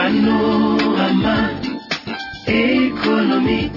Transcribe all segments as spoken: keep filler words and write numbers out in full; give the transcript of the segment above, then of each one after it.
Panorama économique.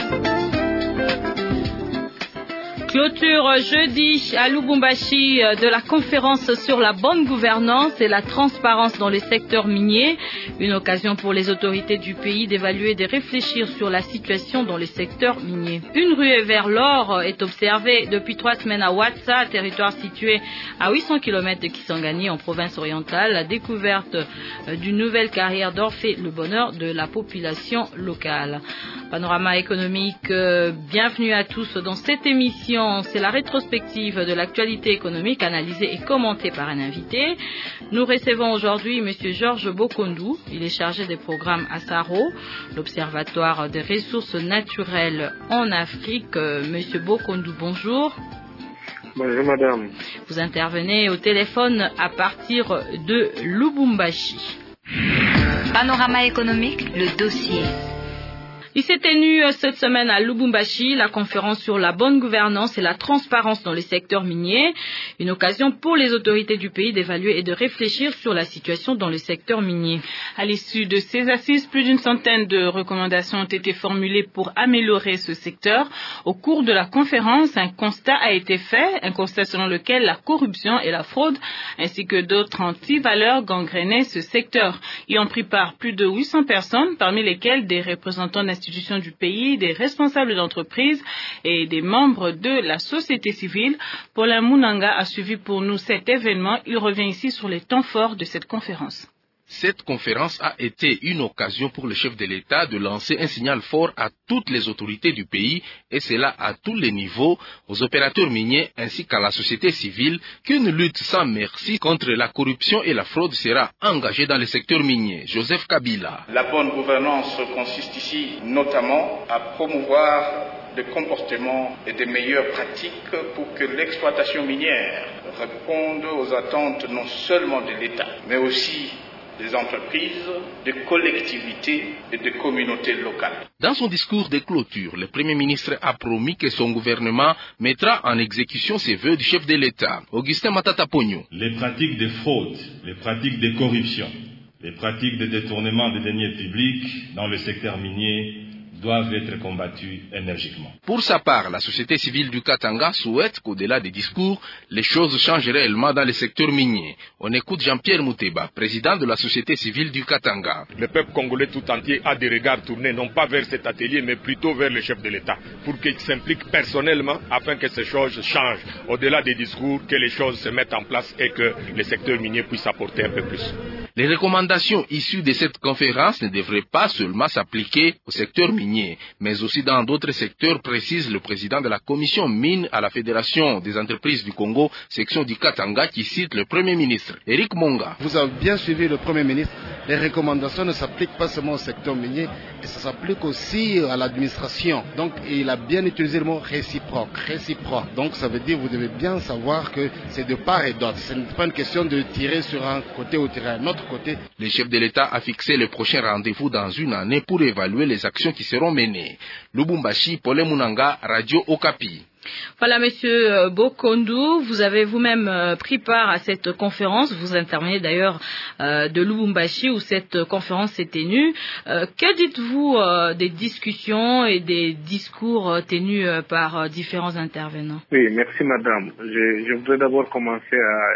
Clôture jeudi à Lubumbashi de la conférence sur la bonne gouvernance et la transparence dans le secteur minier. Une occasion pour les autorités du pays d'évaluer et de réfléchir sur la situation dans le secteur minier. Une ruée vers l'or est observée depuis trois semaines à Ouatsa, territoire situé à huit cents kilomètres de Kisangani en province orientale. La découverte d'une nouvelle carrière d'or fait le bonheur de la population locale. Panorama économique, bienvenue à tous dans cette émission. C'est la rétrospective de l'actualité économique analysée et commentée par un invité. Nous recevons aujourd'hui M. Georges Bokondou. Il est chargé des programmes à Saro, l'Observatoire des ressources naturelles en Afrique. M. Bokondou, bonjour. Bonjour madame. Vous intervenez au téléphone à partir de Lubumbashi. Panorama économique, le dossier. Il s'est tenu cette semaine à Lubumbashi la conférence sur la bonne gouvernance et la transparence dans les secteurs miniers. Une occasion pour les autorités du pays d'évaluer et de réfléchir sur la situation dans le secteur minier. À l'issue de ces assises, plus d'une centaine de recommandations ont été formulées pour améliorer ce secteur. Au cours de la conférence, un constat a été fait, un constat selon lequel la corruption et la fraude, ainsi que d'autres antivaleurs gangrénaient ce secteur. Y ont pris part plus de huit cents personnes, parmi lesquelles des représentants d'institutions du pays, des responsables d'entreprises et des membres de la société civile. Paulin Munanga a suivi pour nous cet événement. Il revient ici sur les temps forts de cette conférence. Cette conférence a été une occasion pour le chef de l'État de lancer un signal fort à toutes les autorités du pays, et cela à tous les niveaux, aux opérateurs miniers ainsi qu'à la société civile, qu'une lutte sans merci contre la corruption et la fraude sera engagée dans le secteur minier. Joseph Kabila. La bonne gouvernance consiste ici notamment à promouvoir des comportements et des meilleures pratiques pour que l'exploitation minière réponde aux attentes non seulement de l'État, mais aussi des entreprises, des collectivités et des communautés locales. Dans son discours de clôture, le Premier ministre a promis que son gouvernement mettra en exécution ses vœux du chef de l'État, Augustin Matata Pogno. Les pratiques de fraude, les pratiques de corruption, les pratiques de détournement des deniers publics dans le secteur minier doivent être combattus énergiquement. Pour sa part, la société civile du Katanga souhaite qu'au-delà des discours, les choses changent réellement dans le secteur minier. On écoute Jean-Pierre Mouteba, président de la société civile du Katanga. Le peuple congolais tout entier a des regards tournés non pas vers cet atelier, mais plutôt vers le chef de l'État, pour qu'il s'implique personnellement afin que ces choses changent. Au-delà des discours, que les choses se mettent en place et que le secteur minier puisse apporter un peu plus. Les recommandations issues de cette conférence ne devraient pas seulement s'appliquer au secteur minier, mais aussi dans d'autres secteurs, précise le président de la commission mine à la Fédération des entreprises du Congo, section du Katanga, qui cite le Premier ministre, Eric Monga. Vous avez bien suivi le Premier ministre. Les recommandations ne s'appliquent pas seulement au secteur minier, et ça s'applique aussi à l'administration. Donc il a bien utilisé le mot réciproque, réciproque. Donc ça veut dire que vous devez bien savoir que c'est de part et d'autre. Ce n'est pas une question de tirer sur un côté ou tirer un autre côté. Le chef de l'État a fixé le prochain rendez-vous dans une année pour évaluer les actions qui seront menées. Lubumbashi, Paulin Munanga, Radio Okapi. Voilà, Monsieur Bokondou, vous avez vous-même pris part à cette conférence. Vous intervenez d'ailleurs euh, de Lubumbashi où cette conférence s'est tenue. Euh, que dites-vous euh, des discussions et des discours tenus euh, par euh, différents intervenants? Oui, merci Madame. Je, je voudrais d'abord commencer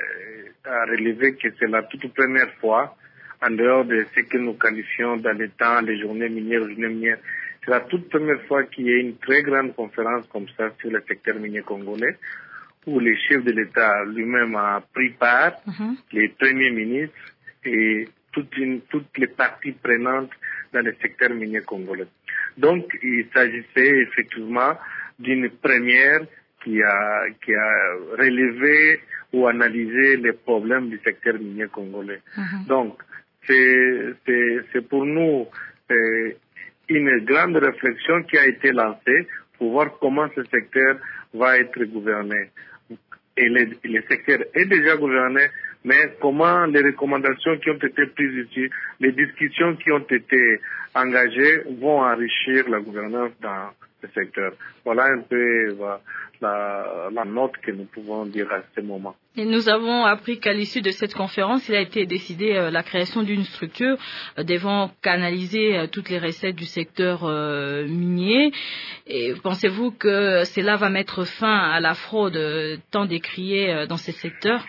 à, à relever que c'est la toute première fois, en dehors de ce que nous qualifions dans les temps, les journées minières, journées minières, c'est la toute première fois qu'il y a une très grande conférence comme ça sur le secteur minier congolais, où le chef de l'État lui-même a pris part, mm-hmm. les premiers ministres et toutes, une, toutes les parties prenantes dans le secteur minier congolais. Donc, il s'agissait effectivement d'une première qui a, qui a relevé ou analysé les problèmes du secteur minier congolais. Mm-hmm. Donc, c'est, c'est, c'est pour nous c'est, une grande réflexion qui a été lancée pour voir comment ce secteur va être gouverné. Et le, le secteur est déjà gouverné, mais comment les recommandations qui ont été prises ici, les discussions qui ont été engagées vont enrichir la gouvernance dans, le secteur. Voilà un peu la, la note que nous pouvons dire à ce moment. Et nous avons appris qu'à l'issue de cette conférence, il a été décidé euh, la création d'une structure euh, devant canaliser euh, toutes les recettes du secteur euh, minier. Et pensez-vous que cela va mettre fin à la fraude euh, tant décriée euh, dans ces secteurs?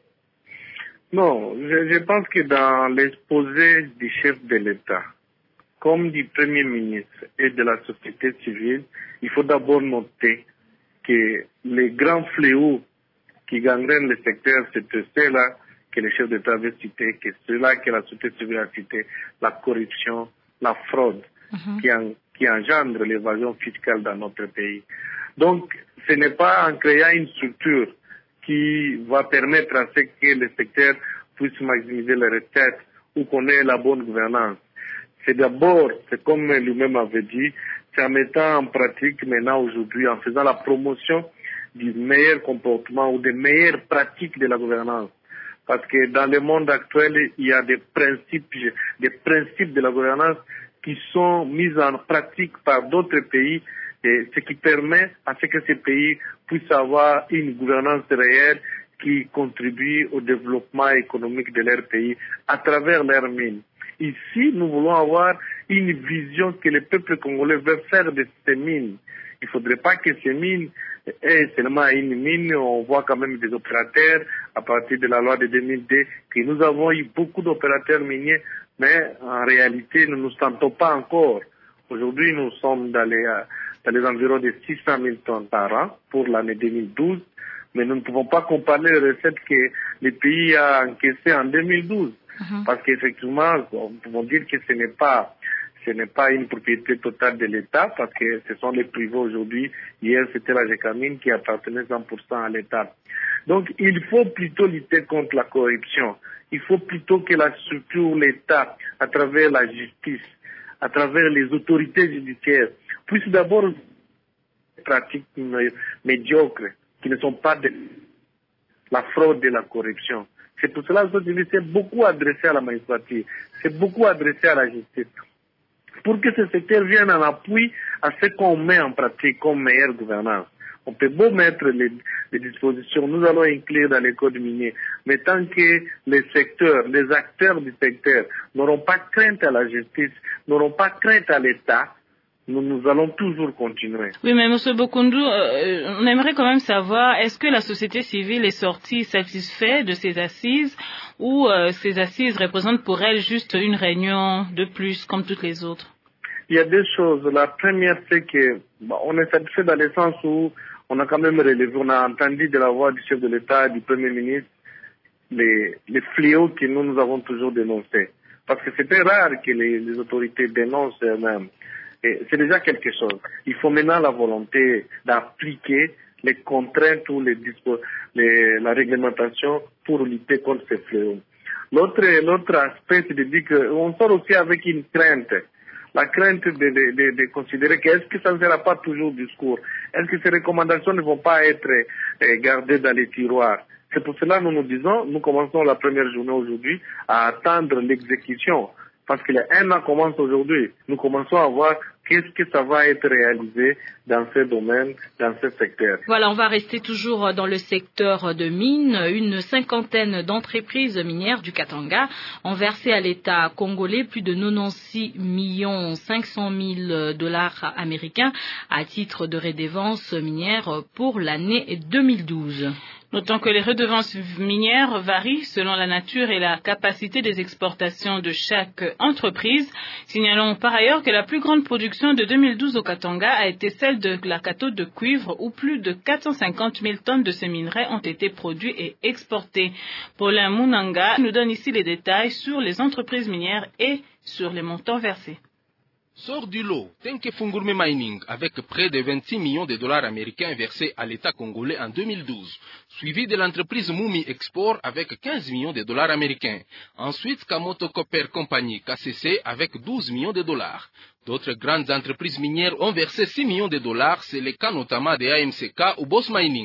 Non, je, je pense que dans l'exposé du chef de l'État, comme du Premier ministre et de la société civile, il faut d'abord noter que les grands fléaux qui gangrènent le secteur, c'est ceux-là que le chef d'État avait cité, que ceux-là que la société civile a cité, la corruption, la fraude, mm-hmm. qui, en, qui engendre l'évasion fiscale dans notre pays. Donc, ce n'est pas en créant une structure qui va permettre à ce que le secteur puisse maximiser les recettes ou qu'on ait la bonne gouvernance. C'est d'abord, c'est comme lui-même avait dit, c'est en mettant en pratique maintenant aujourd'hui, en faisant la promotion du meilleur comportement ou des meilleures pratiques de la gouvernance. Parce que dans le monde actuel, il y a des principes, des principes de la gouvernance qui sont mis en pratique par d'autres pays, et ce qui permet à ce que ces pays puissent avoir une gouvernance réelle qui contribue au développement économique de leur pays à travers leurs mines. Ici, nous voulons avoir une vision que le peuple congolais veut faire de ces mines. Il ne faudrait pas que ces mines aient seulement une mine. On voit quand même des opérateurs à partir de la loi de deux mille deux que nous avons eu beaucoup d'opérateurs miniers, mais en réalité, nous ne nous sentons pas encore. Aujourd'hui, nous sommes dans les, dans les environs de six cent mille tonnes par an pour l'année deux mille douze, mais nous ne pouvons pas comparer les recettes que le pays a encaissées en deux mille douze. Mm-hmm. Parce qu'effectivement, nous pouvons dire que ce n'est pas, ce n'est pas une propriété totale de l'État, parce que ce sont les privés aujourd'hui. Hier, c'était la Gécamine qui appartenait cent pour cent à l'État. Donc, il faut plutôt lutter contre la corruption. Il faut plutôt que la structure, l'État, à travers la justice, à travers les autorités judiciaires, puisse d'abord pratiques médiocres, qui ne sont pas de la fraude et la corruption. C'est pour cela que je s'est beaucoup adressé à la magistrature, c'est beaucoup adressé à la justice, pour que ce secteur vienne en appui à ce qu'on met en pratique comme meilleure gouvernance. On peut beau mettre les, les dispositions, nous allons inclure dans les codes miniers, mais tant que les secteurs, les acteurs du secteur n'auront pas crainte à la justice, n'auront pas crainte à l'État, Nous, nous allons toujours continuer. Oui, mais M. Bokundu, euh, on aimerait quand même savoir, est-ce que la société civile est sortie satisfaite de ces assises ou euh, ces assises représentent pour elle juste une réunion de plus comme toutes les autres? Il y a deux choses. La première, c'est que bon, on est satisfait dans le sens où on a quand même relevé, on a entendu de la voix du chef de l'État, du Premier ministre, les, les fléaux que nous, nous avons toujours dénoncés. Parce que c'était rare que les, les autorités dénoncent eux-mêmes. Et c'est déjà quelque chose. Il faut maintenant la volonté d'appliquer les contraintes ou les dispo, les, la réglementation pour lutter contre ces fléaux. L'autre, l'autre aspect, c'est de dire qu'on sort aussi avec une crainte. La crainte de, de, de, de considérer que est-ce que ça ne sera pas toujours discours? Est-ce que ces recommandations ne vont pas être eh, gardées dans les tiroirs? C'est pour cela que nous nous disons, nous commençons la première journée aujourd'hui à attendre l'exécution. Parce que un an commence aujourd'hui. Nous commençons à voir qu'est-ce que ça va être réalisé dans ce domaine, dans ce secteur. Voilà, on va rester toujours dans le secteur de mines. Une cinquantaine d'entreprises minières du Katanga ont versé à l'État congolais plus de quatre-vingt-seize millions cinq cent mille dollars américains à titre de redevance minière pour l'année deux mille douze. Notons que les redevances minières varient selon la nature et la capacité des exportations de chaque entreprise. Signalons par ailleurs que la plus grande production de deux mille douze au Katanga a été celle de la cathode de cuivre où plus de quatre cent cinquante mille tonnes de ce minerai ont été produits et exportés. Paulin Munanga nous donne ici les détails sur les entreprises minières et sur les montants versés. Sort du lot Tenke Fungurume Mining avec près de vingt-six millions de dollars américains versés à l'État congolais en deux mille douze, suivi de l'entreprise Mumi Export avec quinze millions de dollars américains. Ensuite, Kamoto Copper Company K C C avec douze millions de dollars. D'autres grandes entreprises minières ont versé six millions de dollars, c'est le cas notamment de A M C K ou Boss Mining.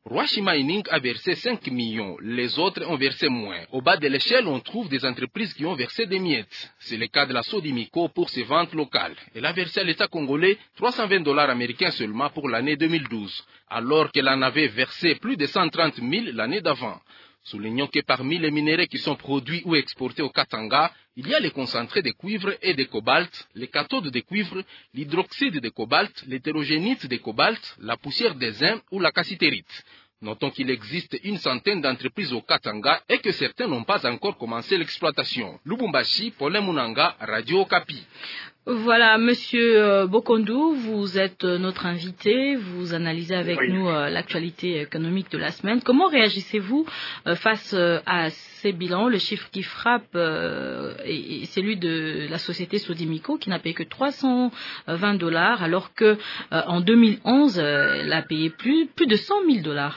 Rwashi Mining a versé cinq millions, les autres ont versé moins. Au bas de l'échelle, on trouve des entreprises qui ont versé des miettes. C'est le cas de la Sodimico pour ses ventes locales. Elle a versé à l'État congolais trois cent vingt dollars américains seulement pour l'année deux mille douze, alors qu'elle en avait versé plus de cent trente mille l'année d'avant. Soulignons que parmi les minéraux qui sont produits ou exportés au Katanga, il y a les concentrés de cuivre et de cobalt, les cathodes de cuivre, l'hydroxyde de cobalt, l'hétérogénite de cobalt, la poussière de zinc ou la cassitérite. Notons qu'il existe une centaine d'entreprises au Katanga et que certains n'ont pas encore commencé l'exploitation. Lubumbashi, Paulin Munanga, Radio Okapi. Voilà, Monsieur Bokondou, vous êtes notre invité, vous analysez avec oui. nous euh, l'actualité économique de la semaine. Comment réagissez-vous euh, face euh, à ces bilans? Le chiffre qui frappe euh, est, est celui de la société Sodimico qui n'a payé que trois cent vingt dollars alors que euh, en deux mille onze, euh, elle a payé plus, plus de cent mille dollars.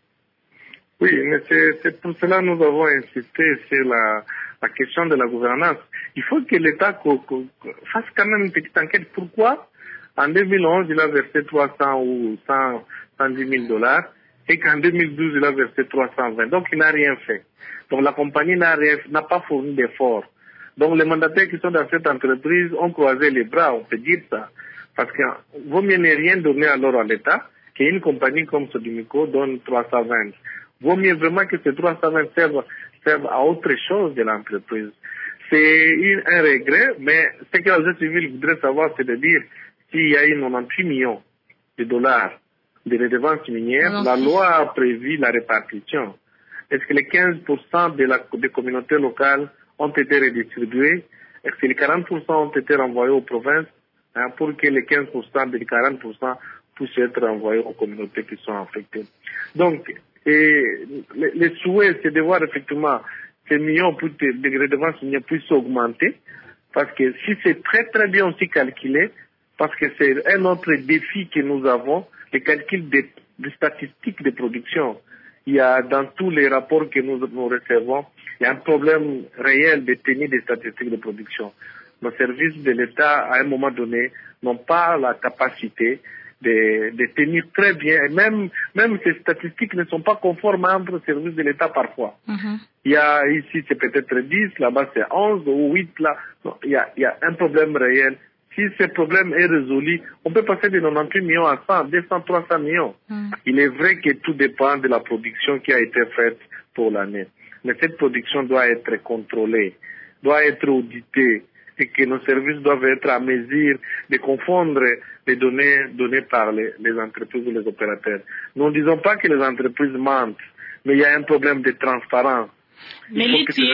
Oui, mais c'est, c'est pour cela que nous avons insisté sur la, la question de la gouvernance. Il faut que l'État co- co- fasse quand même une petite enquête. Pourquoi en deux mille onze, il a versé trois cents ou cent, cent dix mille dollars et qu'en deux mille douze, il a versé trois cent vingt. Donc, il n'a rien fait. Donc, la compagnie n'a, rien, n'a pas fourni d'efforts. Donc, les mandataires qui sont dans cette entreprise ont croisé les bras, on peut dire ça. Parce qu'il vaut mieux ne rien donner alors à l'État qu'une compagnie comme Sodimico donne trois cent vingt. Vaut mieux vraiment que ces trois cent vingt servent, servent à autre chose de l'entreprise. C'est une, un regret, mais ce que la société civile voudrait savoir, c'est de dire s'il y a eu quatre-vingt-dix millions de dollars de redevances minières, non, la loi a prévu la répartition. Est-ce que les quinze pour cent de la, des communautés locales ont été redistribués? Est-ce que les quarante pour cent ont été renvoyés aux provinces hein, pour que les quinze pour cent des quarante pour cent puissent être renvoyés aux communautés qui sont affectées? Donc, et les, les souhaits, c'est de voir effectivement ces millions de redevances minières puissent augmenter, parce que si c'est très très bien aussi calculé, parce que c'est un autre défi que nous avons, le calcul des, des statistiques de production. Il y a dans tous les rapports que nous, nous recevons, il y a un problème réel de tenir des statistiques de production. Nos services de l'État, à un moment donné, n'ont pas la capacité de, de tenir très bien. Et même, même ces statistiques ne sont pas conformes entre services de l'État parfois. Mm-hmm. Il y a ici, c'est peut-être dix, là-bas c'est onze ou huit, là. Non, il y a, il y a un problème réel. Si ce problème est résolu, on peut passer de quatre-vingt-dix millions à cent, deux cents, trois cents millions. Mm. Il est vrai que tout dépend de la production qui a été faite pour l'année. Mais cette production doit être contrôlée, doit être auditée, et que nos services doivent être à mesure de confondre les données données par les, les entreprises ou les opérateurs. Nous ne disons pas que les entreprises mentent, mais il y a un problème de transparence. Mais Litié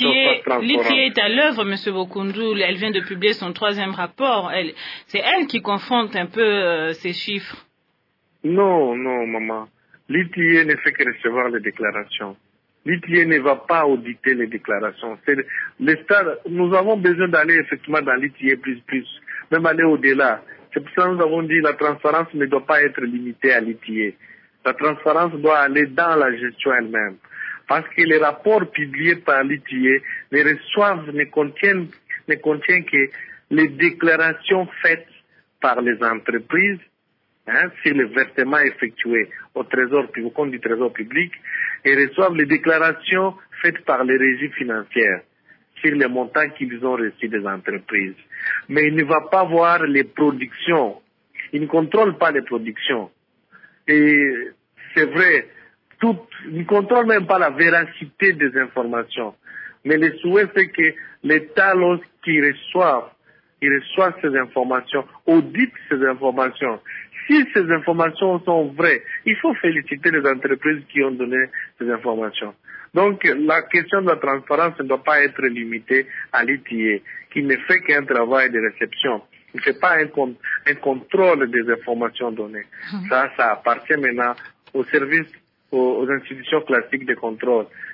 est à l'œuvre, M. Bokondou. Elle vient de publier son troisième rapport. Elle, c'est elle qui confronte un peu euh, ces chiffres. Non, non, maman. Litié ne fait que recevoir les déclarations. L'I T I E ne va pas auditer les déclarations. C'est l'État, nous avons besoin d'aller effectivement dans l'I T I E plus plus, même aller au-delà. C'est pour ça que nous avons dit que la transparence ne doit pas être limitée à l'I T I E. La transparence doit aller dans la gestion elle-même. Parce que les rapports publiés par l'I T I E ne reçoivent, ne contiennent, ne contiennent que les déclarations faites par les entreprises Hein, sur les versements effectués au trésor, au compte du trésor public, et reçoivent les déclarations faites par les régies financières sur les montants qu'ils ont reçus des entreprises. Mais il ne va pas voir les productions. Il ne contrôle pas les productions. Et c'est vrai, tout, il ne contrôle même pas la véracité des informations. Mais le souhait, c'est que l'État, lorsqu'il reçoit, il reçoit ces informations, audite ces informations. Si ces informations sont vraies, il faut féliciter les entreprises qui ont donné ces informations. Donc, la question de la transparence ne doit pas être limitée à l'I T I E, qui ne fait qu'un travail de réception. Il ne fait pas un, con- un contrôle des informations données. Mmh. Ça, ça appartient maintenant aux services, aux, aux institutions classiques de contrôle.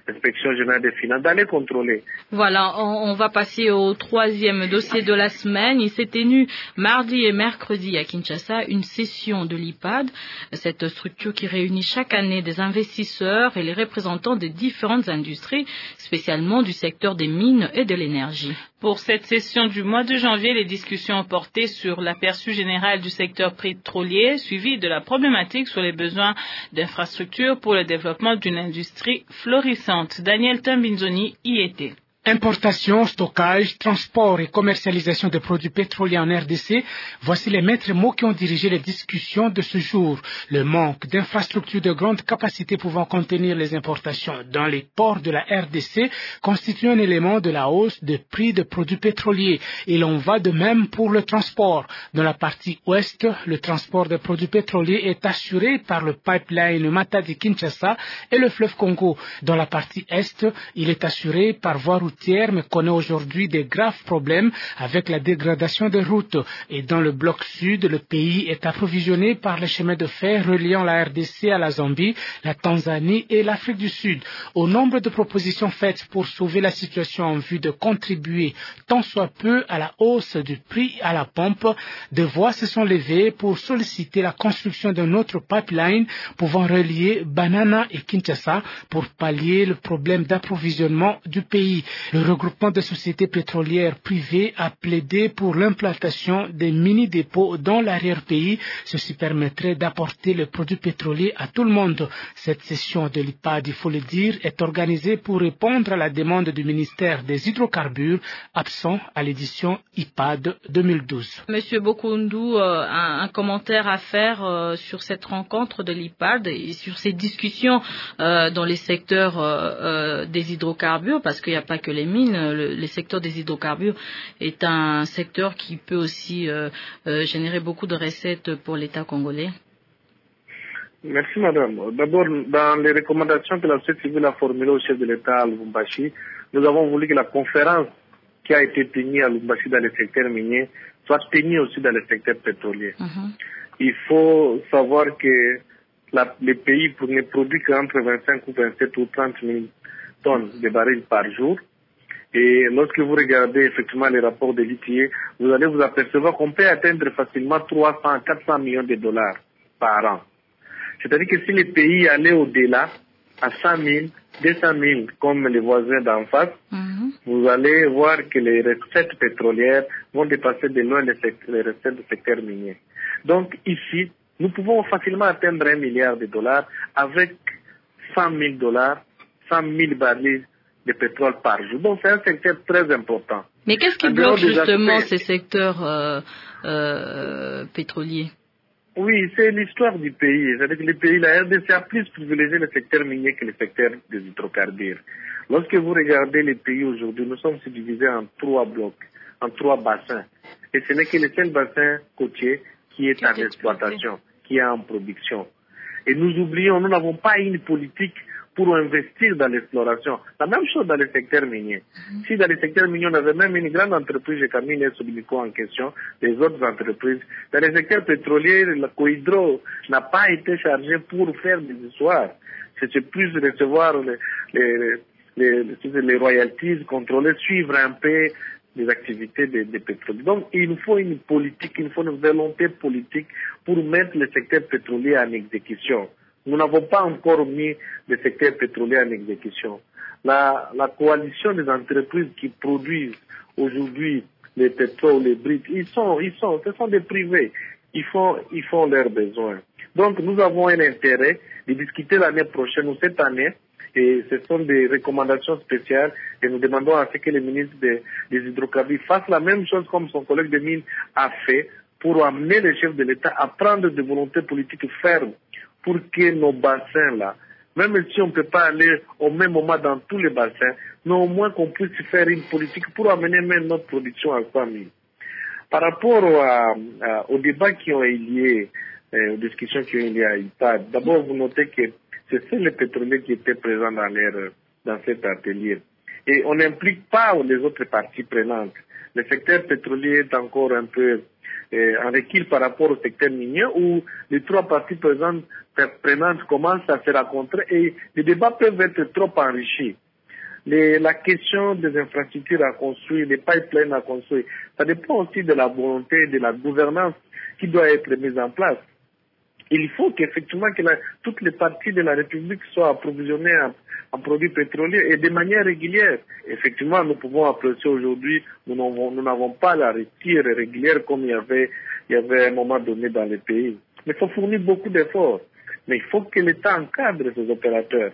l'inspection générale des finances, d'aller contrôler. Voilà, on, on va passer au troisième dossier de la semaine. Il s'est tenu mardi et mercredi à Kinshasa une session de l'I P A D, cette structure qui réunit chaque année des investisseurs et les représentants des différentes industries, spécialement du secteur des mines et de l'énergie. Pour cette session du mois de janvier, les discussions ont porté sur l'aperçu général du secteur pétrolier, suivi de la problématique sur les besoins d'infrastructures pour le développement d'une industrie florissante. Daniel Tambinzoni y était. Importation, stockage, transport et commercialisation de produits pétroliers en R D C, voici les maîtres mots qui ont dirigé les discussions de ce jour. Le manque d'infrastructures de grande capacité pouvant contenir les importations dans les ports de la R D C constitue un élément de la hausse des prix de produits pétroliers. Et l'on va de même pour le transport. Dans la partie ouest, le transport de produits pétroliers est assuré par le pipeline Matadi-Kinshasa et le fleuve Congo. Dans la partie est, il est assuré par voie routière, mais connaît aujourd'hui des graves problèmes avec la dégradation des routes. Et dans le bloc sud, le pays est approvisionné par les chemins de fer reliant la R D C à la Zambie, la Tanzanie et l'Afrique du Sud. Au nombre de propositions faites pour sauver la situation en vue de contribuer tant soit peu à la hausse du prix à la pompe, des voix se sont levées pour solliciter la construction d'un autre pipeline pouvant relier Banana et Kinshasa pour pallier le problème d'approvisionnement du pays. Le regroupement de sociétés pétrolières privées a plaidé pour l'implantation des mini-dépôts dans l'arrière-pays. Ceci permettrait d'apporter le produit pétrolier à tout le monde. Cette session de l'I P A D, il faut le dire, est organisée pour répondre à la demande du ministère des Hydrocarbures, absent à l'édition I P A D deux mille douze. Monsieur Bokundu, euh, un, un commentaire à faire euh, sur cette rencontre de l'I P A D et sur ces discussions euh, dans les secteurs euh, euh, des hydrocarbures, parce qu'il n'y a pas que les mines, le, le secteur des hydrocarbures est un secteur qui peut aussi euh, euh, générer beaucoup de recettes pour l'État congolais. Merci madame. D'abord, dans les recommandations que la société civile a formulées au chef de l'État à Lubumbashi, nous avons voulu que la conférence qui a été tenue à Lubumbashi dans le secteur minier soit tenue aussi dans le secteur pétrolier. Uh-huh. Il faut savoir que la, les pays ne produisent qu'entre vingt-cinq ou vingt-sept ou trente mille tonnes de barils par jour. Et lorsque vous regardez effectivement les rapports de l'I T I E, vous allez vous apercevoir qu'on peut atteindre facilement trois cents à quatre cents millions de dollars par an. C'est-à-dire que si les pays allaient au-delà, à cent mille, deux cent mille, comme les voisins d'en face, mm-hmm. vous allez voir que les recettes pétrolières vont dépasser de loin les, les recettes du secteur minier. Donc ici, nous pouvons facilement atteindre un milliard de dollars avec cent mille dollars, cent mille barils de pétrole par jour. Donc c'est un secteur très important. Mais qu'est-ce qui bloque justement aspects... ces secteurs euh, euh, pétroliers? Oui, c'est l'histoire du pays. C'est-à-dire que le pays, la R D C a plus privilégié le secteur minier que le secteur des hydrocarbures. Lorsque vous regardez les pays aujourd'hui, nous sommes divisés en trois blocs, en trois bassins. Et ce n'est que le seul bassin côtier qui est en exploitation, qui est en production. Et nous oublions, nous n'avons pas une politique pour investir dans l'exploration. La même chose dans le secteur minier. Mm-hmm. Si dans le secteur minier, on avait même une grande entreprise, j'ai Camille et Sobilico en question, les autres entreprises. Dans le secteur pétrolier, la Cohydro n'a pas été chargé pour faire des histoires. C'est plus recevoir les, les, les, les, les royalties, contrôler, suivre un peu les activités des de pétroliers. Donc, il nous faut une politique, il nous faut une volonté politique pour mettre le secteur pétrolier en exécution. Nous n'avons pas encore mis le secteur pétrolier en exécution. La, la coalition des entreprises qui produisent aujourd'hui les pétroles, les briques, ils sont, ils sont, ce sont des privés. Ils font, ils font leurs besoins. Donc, nous avons un intérêt de discuter l'année prochaine ou cette année, et ce sont des recommandations spéciales, et nous demandons à ce que le ministre des, des hydrocarbures fasse la même chose comme son collègue de mine a fait pour amener les chefs de l'État à prendre des volontés politiques fermes pour que nos bassins-là, même si on ne peut pas aller au même moment dans tous les bassins, mais au moins qu'on puisse faire une politique pour amener même notre production à cent mille. Par rapport à, à, aux débats qui ont eu lieu, euh, aux discussions qui ont eu lieu à I P A D, d'abord vous notez que c'est les pétroliers qui étaient présents dans, leur, dans cet atelier. et on n'implique pas les autres parties prenantes. Le secteur pétrolier est encore un peu euh, en recul par rapport au secteur minier où les trois parties prenantes, prenantes commencent à se rencontrer et les débats peuvent être trop enrichis. Les, la question des infrastructures à construire, des pipelines à construire, ça dépend aussi de la volonté, de la gouvernance qui doit être mise en place. Il faut qu'effectivement que la, toutes les parties de la République soient approvisionnées en, en produits pétroliers et de manière régulière. Effectivement, nous pouvons apprécier aujourd'hui, nous n'avons, nous n'avons pas la retire régulière comme il y avait, il y avait à un moment donné dans les pays. Mais il faut fournir beaucoup d'efforts. Mais il faut que l'État encadre ces opérateurs.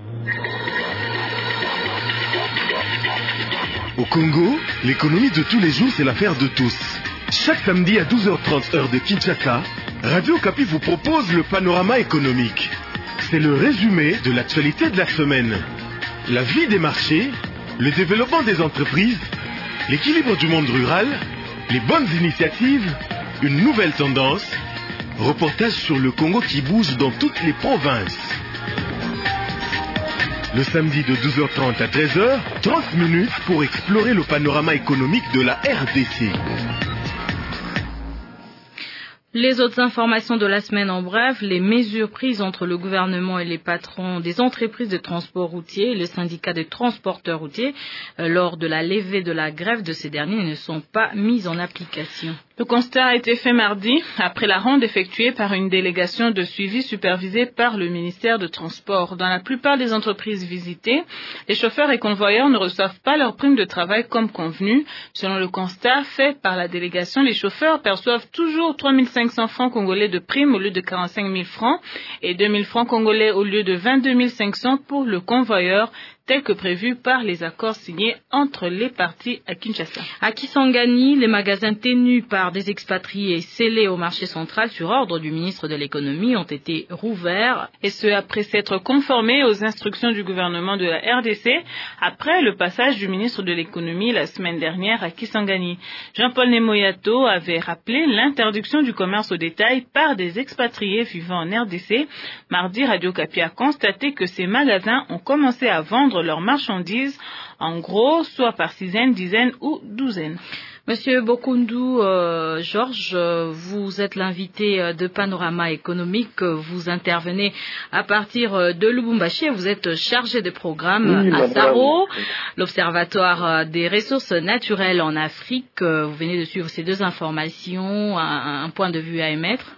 Au Congo, l'économie de tous les jours, c'est l'affaire de tous. Chaque samedi à douze heures trente heure de Kinshasa, Radio Okapi vous propose le panorama économique. C'est le résumé de l'actualité de la semaine. La vie des marchés, le développement des entreprises, l'équilibre du monde rural, les bonnes initiatives, une nouvelle tendance, reportage sur le Congo qui bouge dans toutes les provinces. Le samedi de douze heures trente à treize heures, trente minutes pour explorer le panorama économique de la R D C. Les autres informations de la semaine en bref, les mesures prises entre le gouvernement et les patrons des entreprises de transport routier et le syndicat des transporteurs routiers euh, lors de la levée de la grève de ces derniers ne sont pas mises en application. Le constat a été fait mardi après la ronde effectuée par une délégation de suivi supervisée par le ministère de Transport. Dans la plupart des entreprises visitées, les chauffeurs et convoyeurs ne reçoivent pas leur prime de travail comme convenu. Selon le constat fait par la délégation, les chauffeurs perçoivent toujours trois mille cinq cents francs congolais de prime au lieu de quarante-cinq mille francs et deux mille francs congolais au lieu de vingt-deux mille cinq cents pour le convoyeur, tel que prévu par les accords signés entre les parties à Kinshasa. À Kisangani, les magasins tenus par des expatriés scellés au marché central sur ordre du ministre de l'économie ont été rouverts, et ce après s'être conformés aux instructions du gouvernement de la R D C après le passage du ministre de l'économie la semaine dernière à Kisangani. Jean-Paul Nemoyato avait rappelé l'interdiction du commerce au détail par des expatriés vivant en R D C. Mardi, Radio Okapi a constaté que ces magasins ont commencé à vendre leurs marchandises en gros, soit par dizaines, dizaines ou douzaines. Monsieur Bokundu euh, Georges, vous êtes l'invité de Panorama économique. Vous intervenez à partir de Lubumbashi. Vous êtes chargé de programme oui, à Saro, l'Observatoire des ressources naturelles en Afrique. Vous venez de suivre ces deux informations, un, un point de vue à émettre.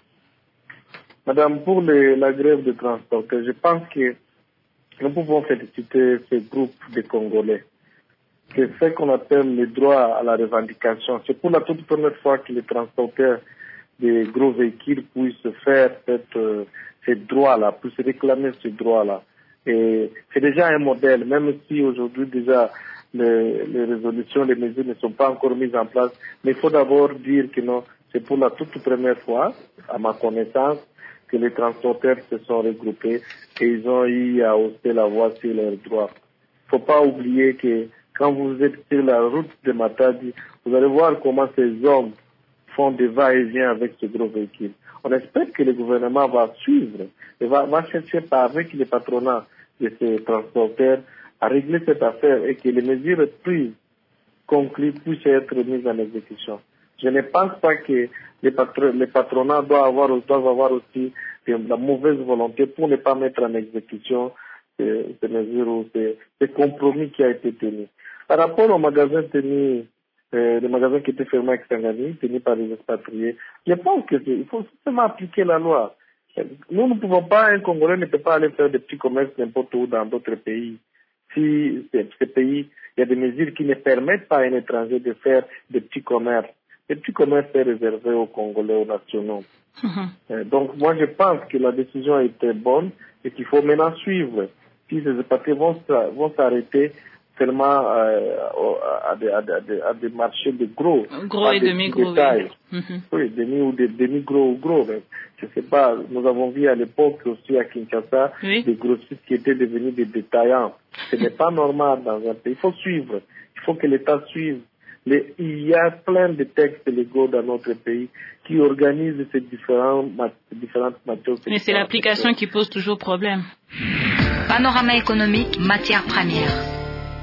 Madame, pour les, la grève de transport, je pense que nous pouvons féliciter ce groupe de Congolais. C'est ce qu'on appelle le droit à la revendication. C'est pour la toute première fois que les transporteurs des gros véhicules puissent faire cette, euh, ce droit-là, puissent réclamer ce droit-là. Et c'est déjà un modèle, même si aujourd'hui déjà les, les résolutions, les mesures ne sont pas encore mises en place. Mais il faut d'abord dire que non, c'est pour la toute première fois, à ma connaissance, que les transporteurs se sont regroupés et ils ont eu à hausser la voix sur leurs droits. Il ne faut pas oublier que quand vous êtes sur la route de Matadi, vous allez voir comment ces hommes font des va-et-vient avec ce gros véhicule. On espère que le gouvernement va suivre et va, va chercher avec les patronats de ces transporteurs à régler cette affaire et que les mesures prises, conclues, puissent être mises en exécution. Je ne pense pas que les, patr les patronats doivent avoir, doivent avoir aussi de la mauvaise volonté pour ne pas mettre en exécution ces, ces mesures ou ces, ces compromis qui a été tenu. Par rapport aux magasins tenus, euh, les magasins qui étaient fermés à Kisangani, tenus par les expatriés, je pense qu'il faut simplement appliquer la loi. Nous ne pouvons pas, un Congolais ne peut pas aller faire des petits commerces n'importe où dans d'autres pays. Si ces pays, il y a des mesures qui ne permettent pas à un étranger de faire des petits commerces. Les petits commerces sont réservés aux Congolais, aux nationaux. Mm-hmm. Donc moi je pense que la décision a été bonne et qu'il faut maintenant suivre. Si ces expatriés vont, vont s'arrêter seulement euh, à, des, à, des, à des marchés de gros, gros et demi-gros, oui. Mm-hmm. Oui, demi ou des demi-gros ou gros. Mais je sais pas, nous avons vu à l'époque aussi à Kinshasa oui. des grossistes qui étaient devenus des détaillants. Ce n'est pas normal dans un pays. Il faut suivre. Il faut que l'État suive. Les, il y a plein de textes légaux dans notre pays qui organisent ces différents, différentes matières. Mais c'est l'application qui pose toujours problème. Panorama économique, matières premières.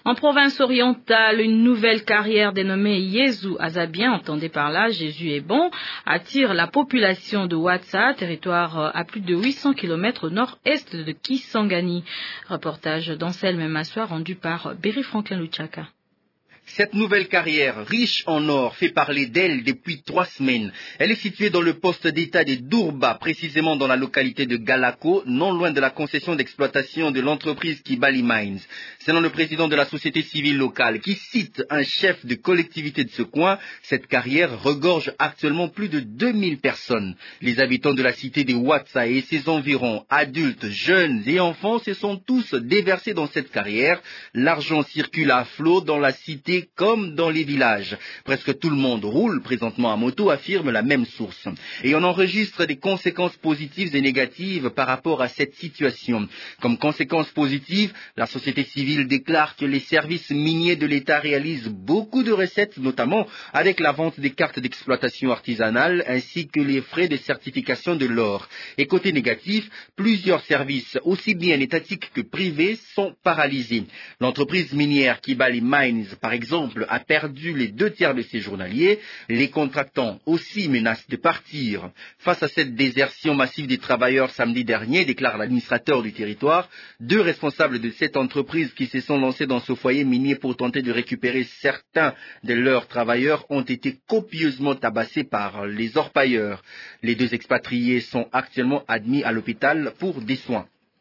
En province orientale, une nouvelle carrière dénommée Yezu Azabien, entendez par là Jésus est bon, attire la population de Ouatsa, territoire à plus de huit cents kilomètres au nord-est de Kisangani. Reportage d'Anselme Massoua rendu par Berry Franklin Luchaka. Cette nouvelle carrière, riche en or, fait parler d'elle depuis trois semaines. Elle est située dans le poste d'État de Dourba, précisément dans la localité de Galako, non loin de la concession d'exploitation de l'entreprise Kibali Mines. Selon le président de la société civile locale, qui cite un chef de collectivité de ce coin, cette carrière regorge actuellement plus de deux mille personnes. Les habitants de la cité de Ouatsa et ses environs, adultes, jeunes et enfants, se sont tous déversés dans cette carrière. L'argent circule à flot dans la cité comme dans les villages. Presque tout le monde roule présentement à moto, affirme la même source. Et on enregistre des conséquences positives et négatives par rapport à cette situation. Comme conséquence positive, la société civile déclare que les services miniers de l'État réalisent beaucoup de recettes, notamment avec la vente des cartes d'exploitation artisanale ainsi que les frais de certification de l'or. Et côté négatif, plusieurs services, aussi bien étatiques que privés, sont paralysés. L'entreprise minière Kibali Mines, par exemple, exemple, a perdu les deux tiers de ses journaliers. Les contractants aussi menacent de partir. Face à cette désertion massive des travailleurs samedi dernier, déclare l'administrateur du territoire, deux responsables de cette entreprise qui se sont lancés dans ce foyer minier pour tenter de récupérer certains de leurs travailleurs ont été copieusement tabassés par les orpailleurs. Les deux expatriés sont actuellement admis à l'hôpital pour des soins.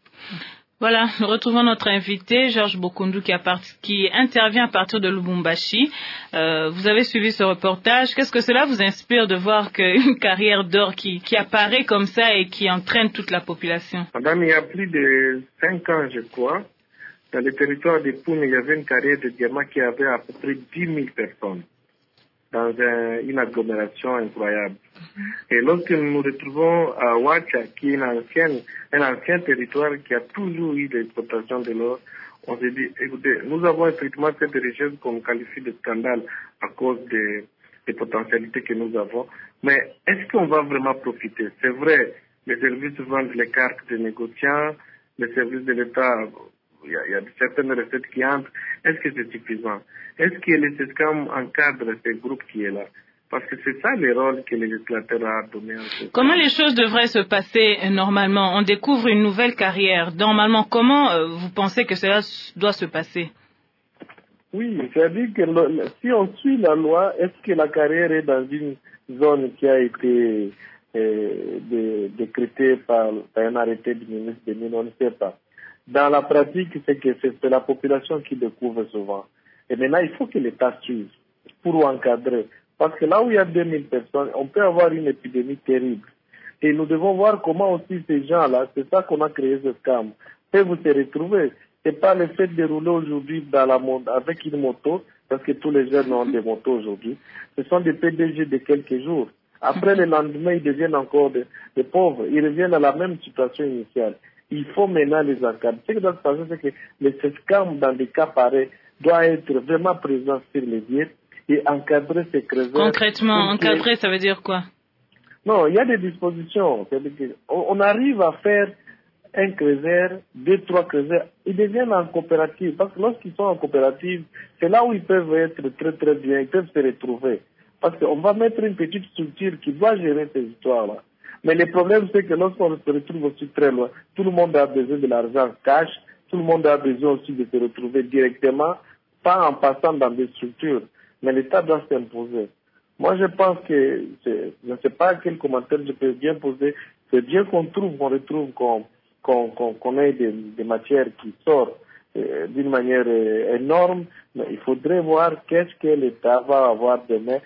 Voilà, nous retrouvons notre invité, Georges Bokundu, qui, qui intervient à partir de Lubumbashi. Euh, vous avez suivi ce reportage. Qu'est-ce que cela vous inspire de voir qu'une carrière d'or qui, qui apparaît comme ça et qui entraîne toute la population? Madame, il y a plus de cinq ans, je crois, dans le territoire de Poune, il y avait une carrière de diamant qui avait à peu près dix mille personnes dans un, une agglomération incroyable. Et lorsque nous nous retrouvons à Ouatcha, qui est une ancienne, un ancien territoire qui a toujours eu l'exploitation de l'or, on s'est dit, écoutez, nous avons effectivement cette richesse qu'on qualifie de scandale à cause des, des potentialités que nous avons, mais est-ce qu'on va vraiment profiter? C'est vrai, les services vendent les cartes des négociants, les services de l'État, il y, a, il y a certaines recettes qui entrent. Est-ce que c'est suffisant? Est-ce que les S E S C A M encadrent ce groupe qui est là? Parce que c'est ça le rôle que le législateur a donné. Comment les choses devraient se passer normalement? On découvre une nouvelle carrière. Normalement, comment euh, vous pensez que cela doit se passer? Oui, c'est-à-dire que le, si on suit la loi, est-ce que la carrière est dans une zone qui a été euh, de, décrétée par, par un arrêté du ministre des Mines? On ne sait pas. Dans la pratique, c'est que c'est la population qui découvre souvent. Et maintenant, il faut que l'État suive pour encadrer. Parce que là où il y a deux mille personnes, on peut avoir une épidémie terrible. Et nous devons voir comment aussi ces gens-là, c'est ça qu'on a créé ce scam, peuvent se retrouver. C'est pas le fait de rouler aujourd'hui dans la monde avec une moto, parce que tous les jeunes ont des motos aujourd'hui. Ce sont des P D G de quelques jours. Après le lendemain, ils deviennent encore des, des pauvres. Ils reviennent à la même situation initiale. Il faut maintenant les encadrer. Ce qui doit se passer, c'est que les scam, dans des cas pareils, doit être vraiment présent sur les lieux et encadrer ces creuses. Concrètement, encadrer, ça veut dire quoi? Non, il y a des dispositions. On arrive à faire un creuseur, deux, trois creuseurs. Ils deviennent en coopérative. Parce que lorsqu'ils sont en coopérative, c'est là où ils peuvent être très très bien, ils peuvent se retrouver. Parce qu'on va mettre une petite structure qui doit gérer ces histoires-là. Mais le problème, c'est que lorsqu'on se retrouve aussi très loin, tout le monde a besoin de l'argent cash, tout le monde a besoin aussi de se retrouver directement, pas en passant dans des structures. Mais l'État doit s'imposer. Moi, je pense que, je ne sais pas quel commentaire je peux bien poser, c'est bien qu'on trouve, qu'on retrouve, qu'on qu'on qu'on, qu'on ait des, des matières qui sortent euh, d'une manière euh, énorme, mais il faudrait voir qu'est-ce que l'État va avoir demain,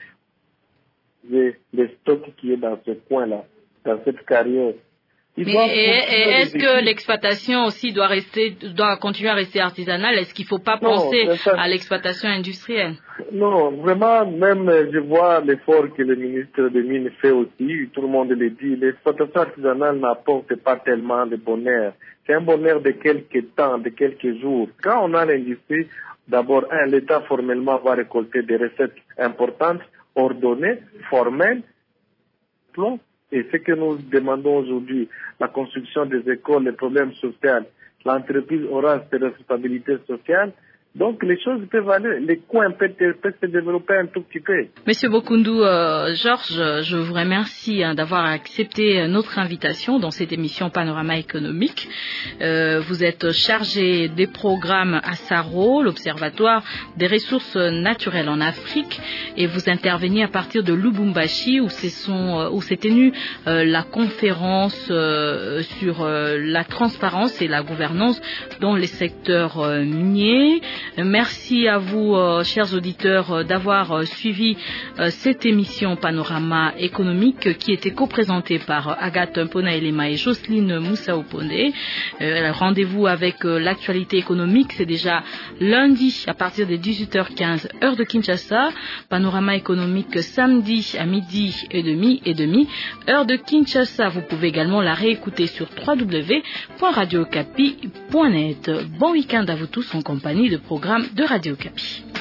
les, les stocks qui est dans ce coin-là, dans cette carrière. Mais et, est-ce que l'exploitation aussi doit rester, doit continuer à rester artisanale? Est-ce qu'il ne faut pas non, penser à l'exploitation industrielle? Non, vraiment, même je vois l'effort que le ministre des Mines fait aussi, tout le monde le dit, l'exploitation artisanale n'apporte pas tellement de bonheur. C'est un bonheur de quelques temps, de quelques jours. Quand on a l'industrie, d'abord, un, l'État formellement va récolter des recettes importantes, ordonnées, formelles, plomb. Et ce que nous demandons aujourd'hui, la construction des écoles, les problèmes sociaux, l'entreprise aura ses responsabilités sociales, Donc les choses peuvent aller, les coins peuvent, peuvent se développer un tout petit peu. Monsieur Bokundu, euh, Georges, je vous remercie hein, d'avoir accepté notre invitation dans cette émission Panorama économique. Euh, vous êtes chargé des programmes à SARO, l'Observatoire des ressources naturelles en Afrique, et vous intervenez à partir de Lubumbashi où s'est tenue euh, la conférence euh, sur euh, la transparence et la gouvernance dans les secteurs euh, miniers. Merci à vous, euh, chers auditeurs, euh, d'avoir euh, suivi euh, cette émission Panorama économique qui était co-présentée par euh, Agathe Mpona-Elema et Jocelyne Moussa-Oponde. Euh, rendez-vous avec euh, l'actualité économique, c'est déjà lundi à partir de dix-huit heures quinze, heure de Kinshasa. Panorama économique samedi à midi et demi et demi, heure de Kinshasa. Vous pouvez également la réécouter sur w w w point radio okapi point net. Bon week-end à vous tous en compagnie de programme de Radio Okapi.